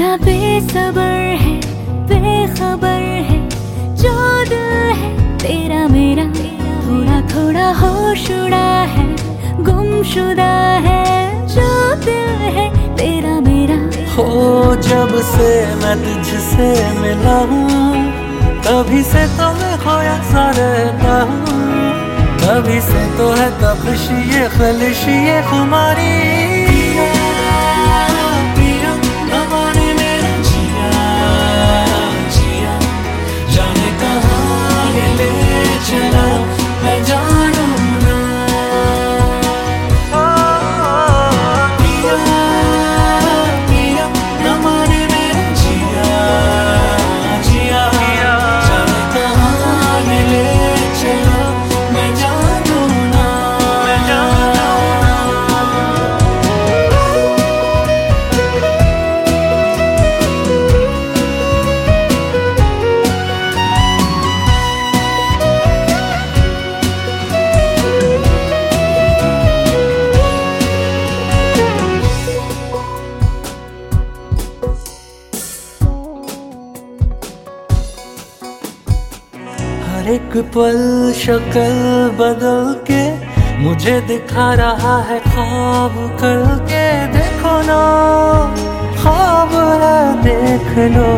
बड़ा बेसब्र है, बेखबर है जो दिल है तेरा मेरा, थोड़ा थोड़ा होश उड़ा है, गुमशुदा है जो दिल है तेरा मेरा। हो जब से मैं तुझसे मिला हूँ, तभी से तो मैं खोया सा रहता हूँ, तभी से तो है तपिश ये खलिश ये खुमारी। एक पल शक्ल बदल के मुझे दिखा रहा है ख्वाब करके, देखो ना ख्वाब है देख लो।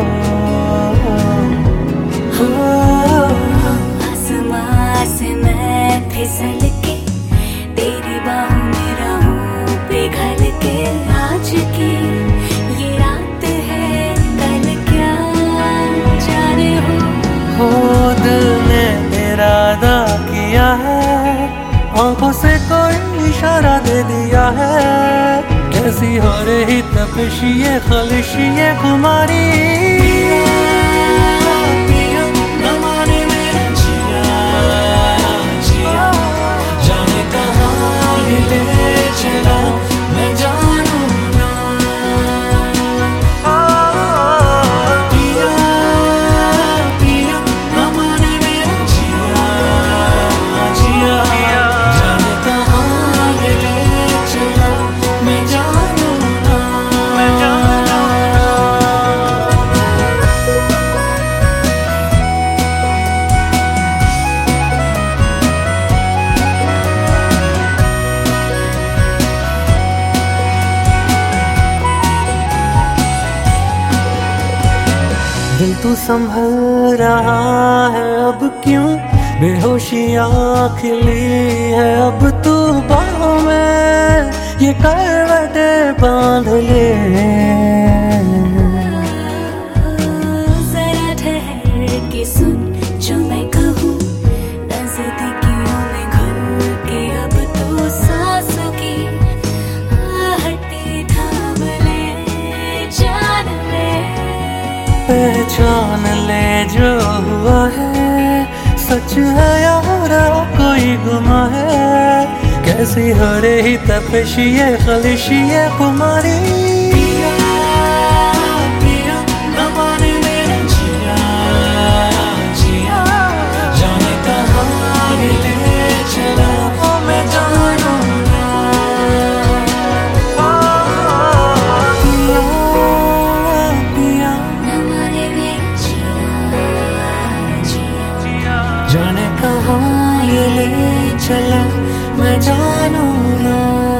आसमां से मैं फिसल के तेरी बाहों में रहूं पिघल के, आज की ये रात है कल क्या जाने हो दिल ने इरादा किया है, आंखों से कोई इशारा दे दिया है, कैसी हो रही तपिश ये खलिश ये खुमारी। दिल तू संभल रहा है अब क्यों, बेहोशियाँ खिली है अब तू बाहों में, ये करवटे बांध ले। जरा ठहर के सुन जो मैं कहूँ, नजदीकियों में घुल के अब तू सांस की आहटें थाम ले, जान ले पहचान ले जो हुआ है, सच है यार कोई गुमा है, कैसी हो रही तपिश ये खलिश ये खुमारी। जाने कहाँ ये ले चला मैं जानू ना,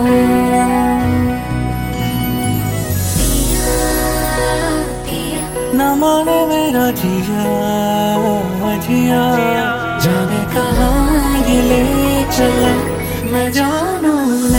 न माने मेरा जिया जिया, जाने कहाँ ये ले चला मैं जानू।